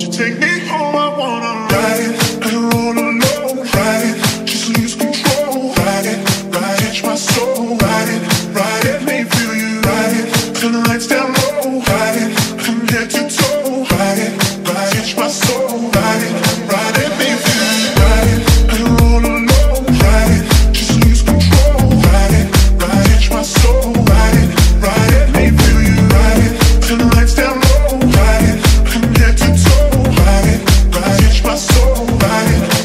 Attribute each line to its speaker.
Speaker 1: you take me home? I wanna ride and roll